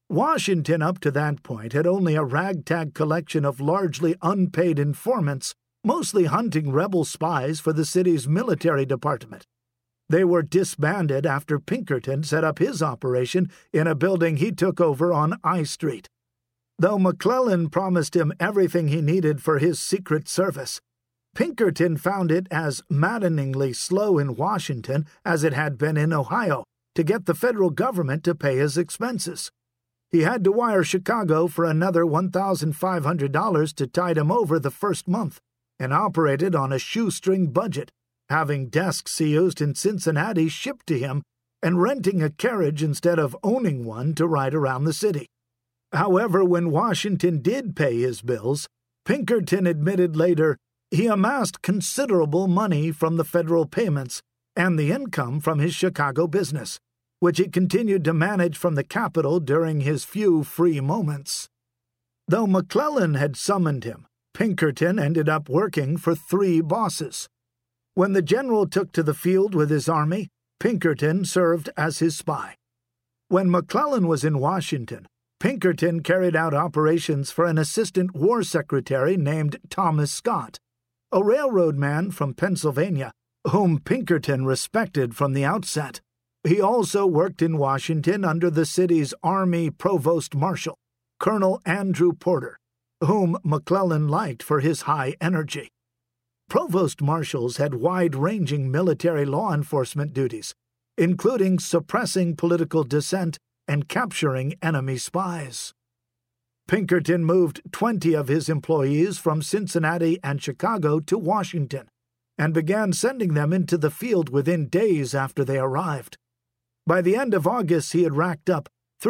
Washington up to that point had only a ragtag collection of largely unpaid informants, mostly hunting rebel spies for the city's military department. They were disbanded after Pinkerton set up his operation in a building he took over on I Street. Though McClellan promised him everything he needed for his Secret Service, Pinkerton found it as maddeningly slow in Washington as it had been in Ohio to get the federal government to pay his expenses. He had to wire Chicago for another $1,500 to tide him over the first month, and operated on a shoestring budget, having desks he used in Cincinnati shipped to him and renting a carriage instead of owning one to ride around the city. However, when Washington did pay his bills, Pinkerton admitted later he amassed considerable money from the federal payments and the income from his Chicago business, which he continued to manage from the Capitol during his few free moments. Though McClellan had summoned him, Pinkerton ended up working for 3 bosses. When the general took to the field with his army, Pinkerton served as his spy. When McClellan was in Washington, Pinkerton carried out operations for an assistant war secretary named Thomas Scott, a railroad man from Pennsylvania, whom Pinkerton respected from the outset. He also worked in Washington under the city's Army Provost Marshal, Colonel Andrew Porter, whom McClellan liked for his high energy. Provost marshals had wide-ranging military law enforcement duties, including suppressing political dissent and capturing enemy spies. Pinkerton moved 20 of his employees from Cincinnati and Chicago to Washington and began sending them into the field within days after they arrived. By the end of August, he had racked up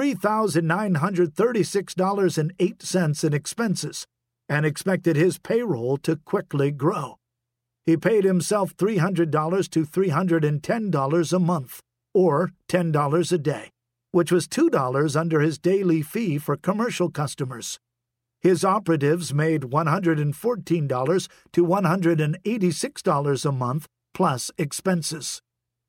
$3,936.08 in expenses and expected his payroll to quickly grow. He paid himself $300 to $310 a month, or $10 a day, which was $2 under his daily fee for commercial customers. His operatives made $114 to $186 a month plus expenses.